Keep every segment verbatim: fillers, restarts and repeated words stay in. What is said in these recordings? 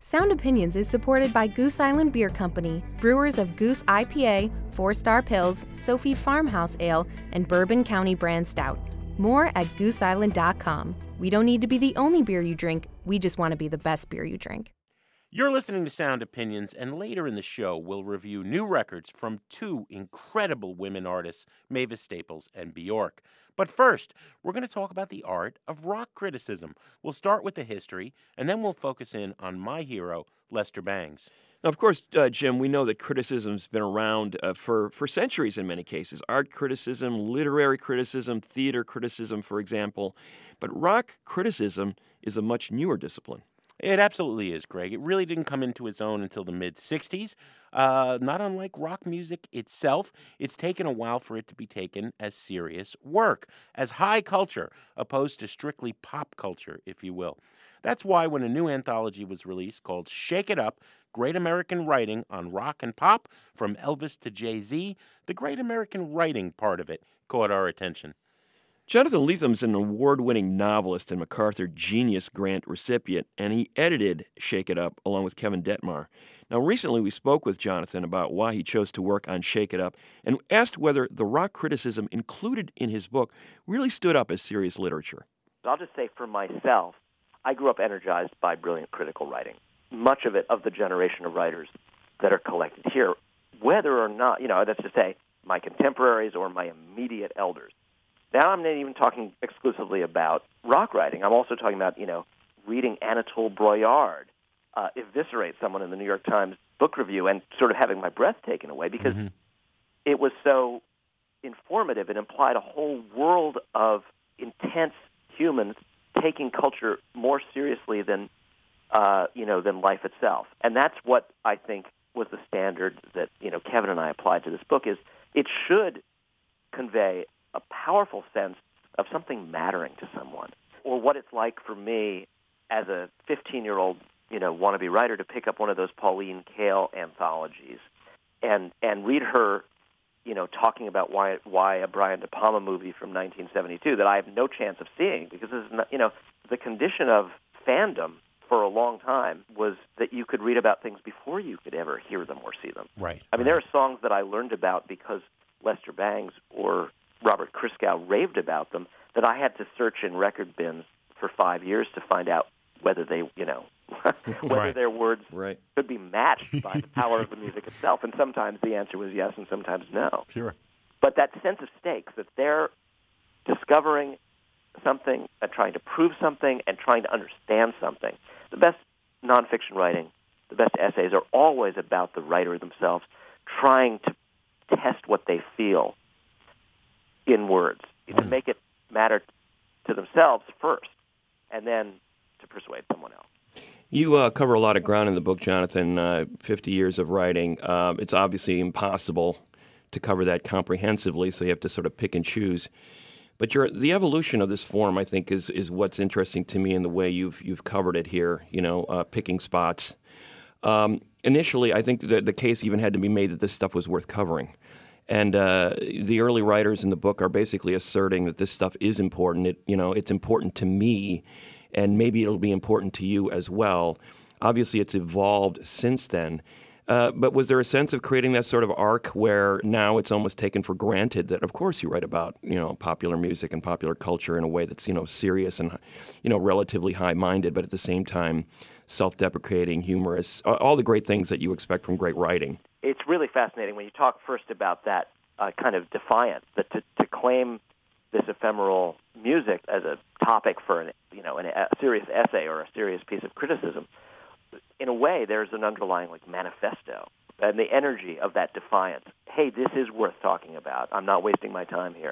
Sound Opinions is supported by Goose Island Beer Company, brewers of Goose I P A, Four Star Pils, Sophie Farmhouse Ale, and Bourbon County Brand Stout. More at goose island dot com. We don't need to be the only beer you drink, we just want to be the best beer you drink. You're listening to Sound Opinions, and later in the show, we'll review new records from two incredible women artists, Mavis Staples and Bjork. But first, we're going to talk about the art of rock criticism. We'll start with the history, and then we'll focus in on my hero, Lester Bangs. Now, of course, uh, Jim, we know that criticism's been around uh, for, for centuries in many cases. Art criticism, literary criticism, theater criticism, for example. But rock criticism is a much newer discipline. It absolutely is, Greg. It really didn't come into its own until the mid-sixties. Uh, not unlike rock music itself, it's taken a while for it to be taken as serious work, as high culture, opposed to strictly pop culture, if you will. That's why when a new anthology was released called Shake It Up, Great American Writing on Rock and Pop, from Elvis to Jay-Z, the Great American Writing part of it caught our attention. Jonathan Letham's an award-winning novelist and MacArthur Genius Grant recipient, and he edited Shake It Up along with Kevin Detmar. Now, recently we spoke with Jonathan about why he chose to work on Shake It Up and asked whether the rock criticism included in his book really stood up as serious literature. I'll just say for myself, I grew up energized by brilliant critical writing, much of it of the generation of writers that are collected here, whether or not, you know, that's to say, my contemporaries or my immediate elders. Now I'm not even talking exclusively about rock writing. I'm also talking about, you know, reading Anatole Broyard uh, eviscerate someone in the New York Times book review and sort of having my breath taken away because mm-hmm. it was so informative. It implied a whole world of intense humans taking culture more seriously than, uh, you know, than life itself. And that's what I think was the standard that, you know, Kevin and I applied to this book is it should convey a powerful sense of something mattering to someone, or what it's like for me as a fifteen-year-old, you know, wannabe writer to pick up one of those Pauline Kael anthologies and and read her, you know, talking about why why a Brian De Palma movie from nineteen seventy-two that I have no chance of seeing because this is not, you know, the condition of fandom for a long time was that you could read about things before you could ever hear them or see them. Right. I mean, right. there are songs that I learned about because Lester Bangs or Robert Christgau raved about them that I had to search in record bins for five years to find out whether they, you know, whether right. their words right. could be matched by the power of the music itself. And sometimes the answer was yes and sometimes no. Sure. But that sense of stakes, that they're discovering something and trying to prove something and trying to understand something. The best nonfiction writing, the best essays are always about the writer themselves trying to test what they feel in words, to make it matter to themselves first, and then to persuade someone else. You uh, cover a lot of ground in the book, Jonathan, uh, fifty years of writing. Uh, it's obviously impossible to cover that comprehensively, so you have to sort of pick and choose. But your, the evolution of this form, I think, is is what's interesting to me in the way you've you've covered it here, you know, uh, picking spots. Um, initially, I think the, the case even had to be made that this stuff was worth covering. And uh, the early writers in the book are basically asserting that this stuff is important. It, you know, it's important to me, and maybe it'll be important to you as well. Obviously, it's evolved since then. Uh, but was there a sense of creating that sort of arc where now it's almost taken for granted that, of course, you write about, you know, popular music and popular culture in a way that's, you know, serious and, you know, relatively high-minded, but at the same time self-deprecating, humorous, all the great things that you expect from great writing? It's really fascinating when you talk first about that uh, kind of defiance, that to, to claim this ephemeral music as a topic for an, you know, an, a serious essay or a serious piece of criticism. In a way, there's an underlying like manifesto and the energy of that defiance. Hey, this is worth talking about. I'm not wasting my time here.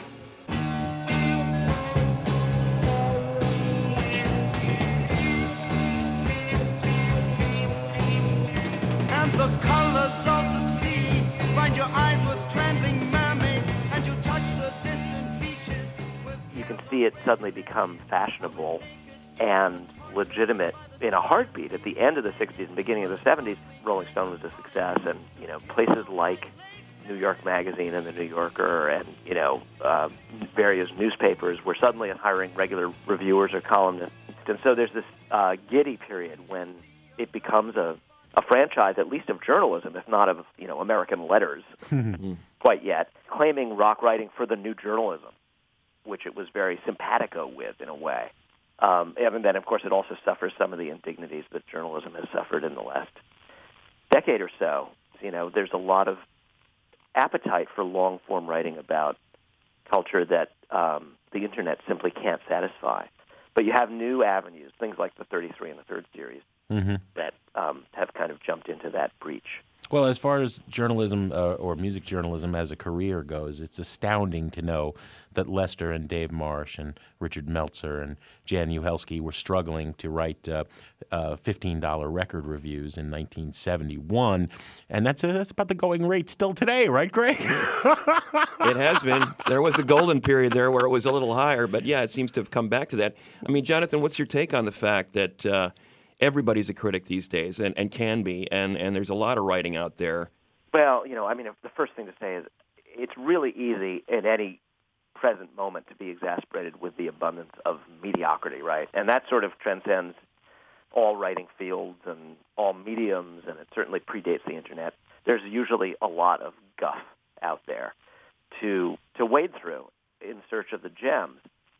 And the colors of the sea find your eyes with trembling mermaids, and you touch the distant beaches with... You can see it suddenly become fashionable and legitimate in a heartbeat. At the end of the sixties and beginning of the seventies, Rolling Stone was a success, and you know places like New York Magazine and the New Yorker and you know uh, various newspapers were suddenly hiring regular reviewers or columnists. And so there's this uh, giddy period when it becomes a, a franchise, at least of journalism, if not of, you know, American letters quite yet, claiming rock writing for the new journalism, which it was very simpatico with in a way. Um, and then, of course, it also suffers some of the indignities that journalism has suffered in the last decade or so. You know, there's a lot of appetite for long-form writing about culture that um, the Internet simply can't satisfy. But you have new avenues, things like the thirty-three and the Third series, mm-hmm. that um, have kind of jumped into that breach. Well, as far as journalism uh, or music journalism as a career goes, it's astounding to know that Lester and Dave Marsh and Richard Meltzer and Jan Uhelski were struggling to write uh, uh, fifteen dollar record reviews in nineteen seventy-one. And that's, uh, that's about the going rate still today, right, Greg? It has been. There was a golden period there where it was a little higher, but yeah, it seems to have come back to that. I mean, Jonathan, what's your take on the fact that uh, everybody's a critic these days, and, and can be, and, and there's a lot of writing out there? Well, you know, I mean, the first thing to say is it's really easy in any present moment to be exasperated with the abundance of mediocrity, right? And that sort of transcends all writing fields and all mediums, and it certainly predates the Internet. There's usually a lot of guff out there to to wade through in search of the gems.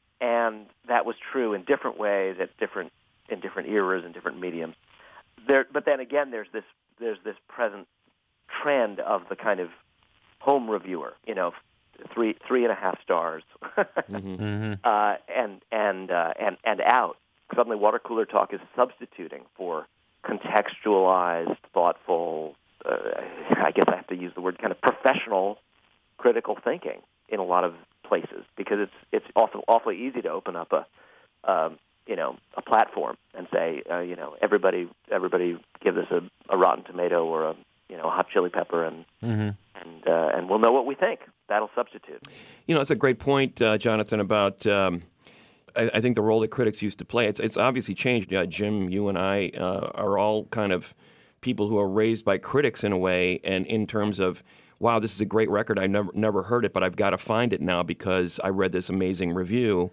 And that was true in different ways at different in different eras and different mediums. There, but then again, there's this there's this present trend of the kind of home reviewer, you know, three three and a half stars, mm-hmm. uh, and and uh, and and out. Suddenly, water cooler talk is substituting for contextualized, thoughtful. Uh, I guess I have to use the word kind of professional, critical thinking in a lot of places, because it's it's awful, awfully easy to open up a um, you know a platform and say uh, you know everybody everybody give this a, a Rotten Tomato or a you know a hot chili pepper and mm-hmm. and uh, and we'll know what we think. That'll substitute. You know, it's a great point, uh, Jonathan, about um, I, I think the role that critics used to play. It's it's obviously changed. Uh, Jim, you and I uh, are all kind of people who are raised by critics in a way, and in terms of, wow, this is a great record. I never never heard it, but I've got to find it now because I read this amazing review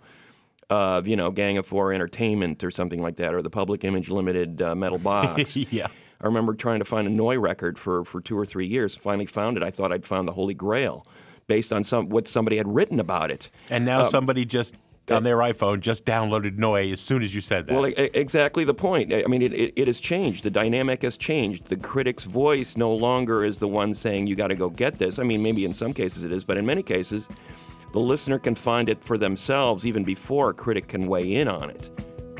of, you know, Gang of Four Entertainment or something like that, or the Public Image Limited uh, Metal Box. Yeah. I remember trying to find a Noy record for, for two or three years. Finally found it. I thought I'd found the Holy Grail based on some what somebody had written about it. And now um, somebody just on their iPhone just downloaded Noy as soon as you said that. Well, I- exactly the point. I mean, it, it, it has changed. The dynamic has changed. The critic's voice no longer is the one saying, you got to go get this. I mean, maybe in some cases it is, but in many cases, the listener can find it for themselves even before a critic can weigh in on it.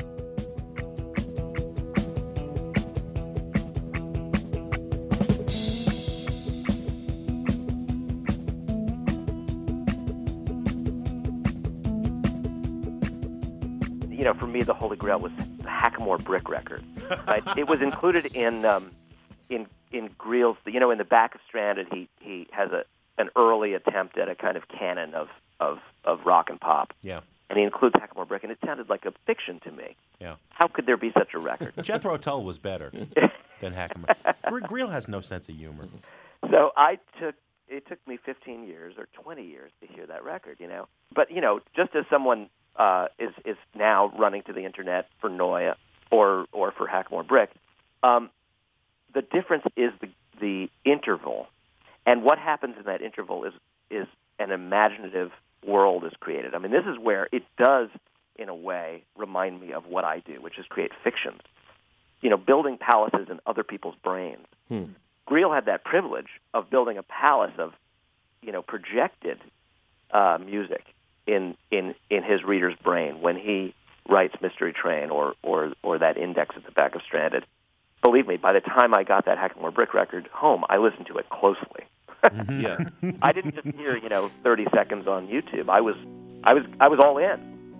You know, for me, the Holy Grail was the Hackamore Brick record. Right? It was included in um, in in Greel's. You know, in the back of Stranded, he he has a an early attempt at a kind of canon of of, of rock and pop. Yeah. And he includes Hackamore Brick, and it sounded like a fiction to me. Yeah. How could there be such a record? Jethro Tull was better than Hackamore. Gre- Greel has no sense of humor. So I took. It took me fifteen years or twenty years to hear that record. You know, but you know, just as someone. Uh, is is now running to the Internet for Noy or or for Hackamore Brick. Um, the difference is the the interval, and what happens in that interval is is an imaginative world is created. I mean, this is where it does, in a way, remind me of what I do, which is create fictions. You know, building palaces in other people's brains. Hmm. Greel had that privilege of building a palace of, you know, projected uh, music. In, in in his reader's brain when he writes Mystery Train or, or or that index at the back of Stranded. Believe me, by the time I got that Hackamore Brick record home, I listened to it closely. Mm-hmm. Yeah, I didn't just hear you know thirty seconds on YouTube. I was I was I was all in.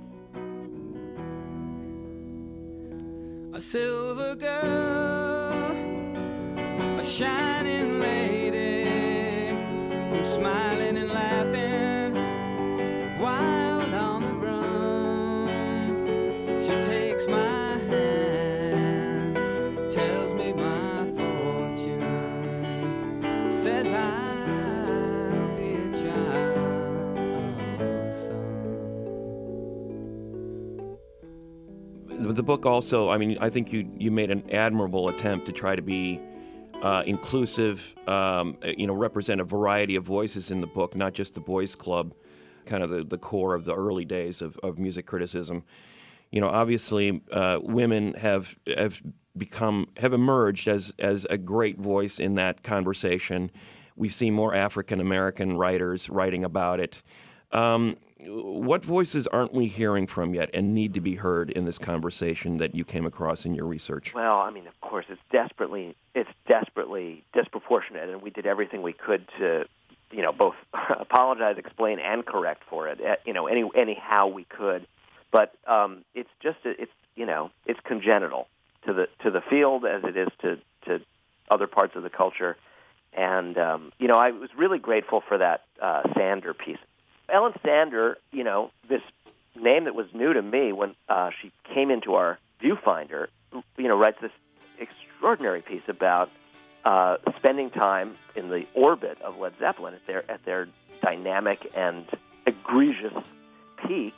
A silver girl, a shining lady, who's smiling and laughing. Wild on the run, she takes my hand, tells me my fortune, says I'll be a child of the sun. the book also, I mean, I think you you made an admirable attempt to try to be uh, inclusive, um, you know, represent a variety of voices in the book, not just the boys' club, kind of the, the core of the early days of, of music criticism. You know, obviously, uh, women have have become have emerged as as a great voice in that conversation. We see more African American writers writing about it. Um, what voices aren't we hearing from yet and need to be heard in this conversation that you came across in your research? Well, I mean, of course, it's desperately it's desperately disproportionate, and we did everything we could to, you know, both apologize, explain, and correct for it. You know, any anyhow we could. But um, it's just it's you know it's congenital to the to the field as it is to, to other parts of the culture, and um, you know I was really grateful for that uh, Sander piece. Ellen Sander, you know, this name that was new to me when uh, she came into our viewfinder, you know, writes this extraordinary piece about uh, spending time in the orbit of Led Zeppelin at their at their dynamic and egregious peak.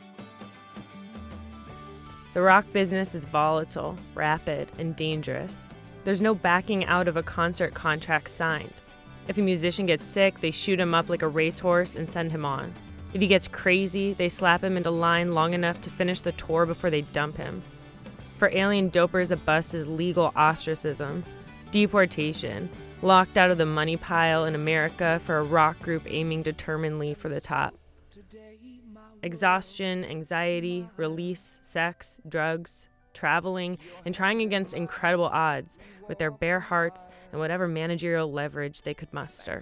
The rock business is volatile, rapid, and dangerous. There's no backing out of a concert contract signed. If a musician gets sick, they shoot him up like a racehorse and send him on. If he gets crazy, they slap him into line long enough to finish the tour before they dump him. For alien dopers, a bust is legal ostracism, deportation, locked out of the money pile in America for a rock group aiming determinedly for the top. Exhaustion, anxiety, release, sex, drugs, traveling, and trying against incredible odds with their bare hearts and whatever managerial leverage they could muster.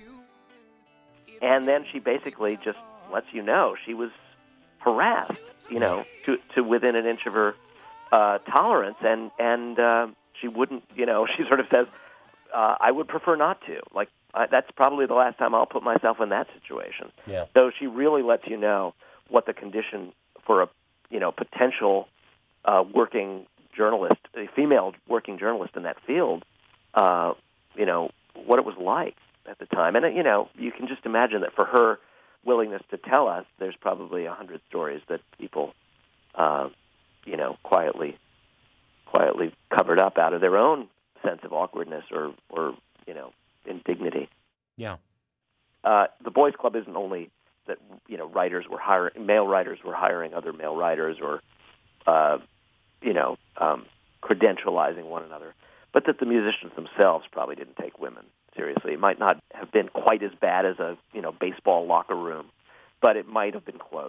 And then she basically just lets you know she was harassed, you know, to, to within an inch of her uh, tolerance, and, and uh, she wouldn't, you know, she sort of says, uh, I would prefer not to. Like, I, that's probably the last time I'll put myself in that situation. Yeah. So she really lets you know what the condition for a, you know, potential uh, working journalist, a female working journalist in that field, uh, you know, what it was like at the time. And, you know, you can just imagine that for her willingness to tell us, there's probably a hundred stories that people, uh, you know, quietly, quietly covered up out of their own sense of awkwardness or, or you know, indignity. Yeah. Uh, the Boys Club isn't only that, you know, writers were hiring, male writers were hiring other male writers or, uh, you know, um, credentializing one another, but that the musicians themselves probably didn't take women seriously. It might not have been quite as bad as a, you know, baseball locker room, but it might have been close.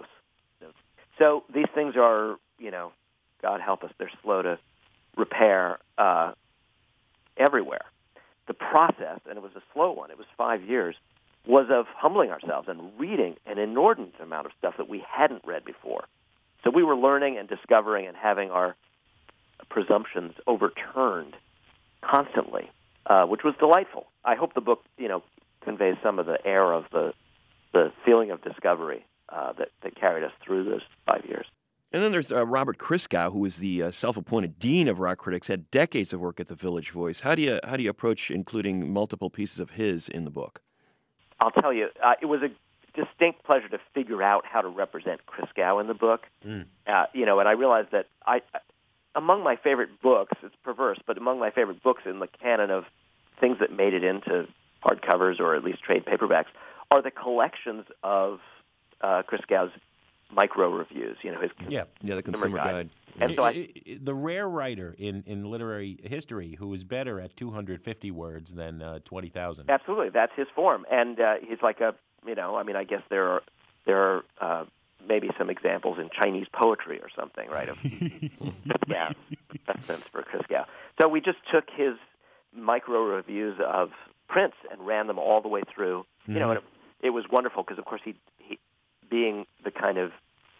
So these things are, you know, God help us, they're slow to repair uh, everywhere. The process, and it was a slow one, it was five years, was of humbling ourselves and reading an inordinate amount of stuff that we hadn't read before. So we were learning and discovering and having our presumptions overturned constantly, uh, which was delightful. I hope the book, you know, conveys some of the air of the the feeling of discovery uh, that, that carried us through those five years. And then there's uh, Robert Christgau, who is the uh, self-appointed dean of rock critics, had decades of work at the Village Voice. How do you how do you approach including multiple pieces of his in the book? I'll tell you, uh, it was a distinct pleasure to figure out how to represent Christgau in the book. Mm. Uh, you know, and I realized that I, among my favorite books, it's perverse, but among my favorite books in the canon of things that made it into hardcovers or at least trade paperbacks are the collections of uh, Christgau's micro reviews. You know, his yeah, yeah, the Consumer Guide. Guide. And so I, the rare writer in, in literary history who is better at two hundred fifty words than uh, twenty thousand. Absolutely, that's his form, and uh, he's like a, you know, I mean, I guess there are there are uh, maybe some examples in Chinese poetry or something, right? Of yeah, that's sense for Christgau. So we just took his micro reviews of Prince and ran them all the way through. Mm-hmm. You know, and it, it was wonderful because, of course, he, he being the kind of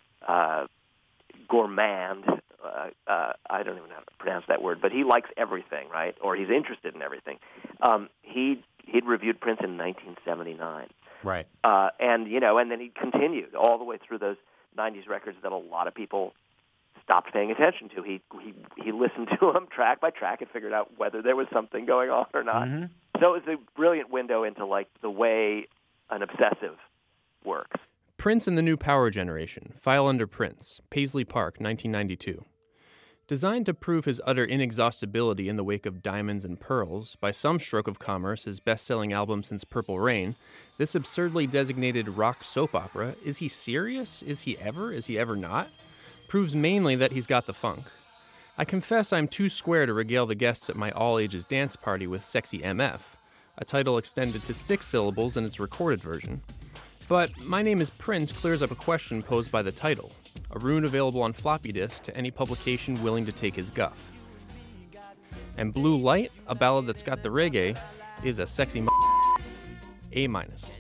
uh, gourmand. Uh, uh, I don't even know how to pronounce that word, but he likes everything, right? Or he's interested in everything. Um, he he'd reviewed Prince in nineteen seventy-nine, right? Uh, and you know, and then he continued all the way through those nineties records that a lot of people stopped paying attention to. He he he listened to them track by track and figured out whether there was something going on or not. Mm-hmm. So it was a brilliant window into like the way an obsessive works. Prince and the New Power Generation. File under Prince. Paisley Park, nineteen ninety-two. Designed to prove his utter inexhaustibility in the wake of Diamonds and Pearls, by some stroke of commerce his best-selling album since Purple Rain, this absurdly designated rock soap opera, is he serious? Is he ever? Is he ever not? Proves mainly that he's got the funk. I confess I'm too square to regale the guests at my all-ages dance party with Sexy M F, a title extended to six syllables in its recorded version. But My Name is Prince clears up a question posed by the title, a rune available on floppy disk to any publication willing to take his guff. And Blue Light, a ballad that's got the reggae, is a sexy m- A minus.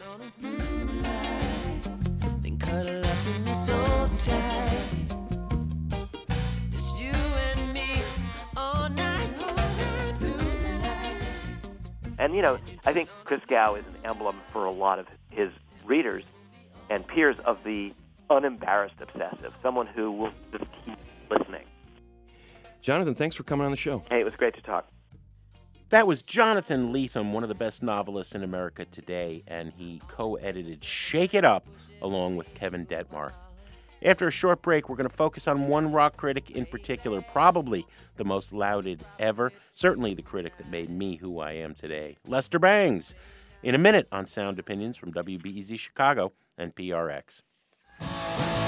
And, you know, I think Chris Gow is an emblem for a lot of his readers and peers of the unembarrassed obsessive, someone who will just keep listening. Jonathan, thanks for coming on the show. Hey, it was great to talk. That was Jonathan Lethem, one of the best novelists in America today, and he co-edited Shake It Up along with Kevin Detmar. After a short break, we're going to focus on one rock critic in particular, probably the most lauded ever, certainly the critic that made me who I am today, Lester Bangs, in a minute on Sound Opinions from W B E Z Chicago and P R X.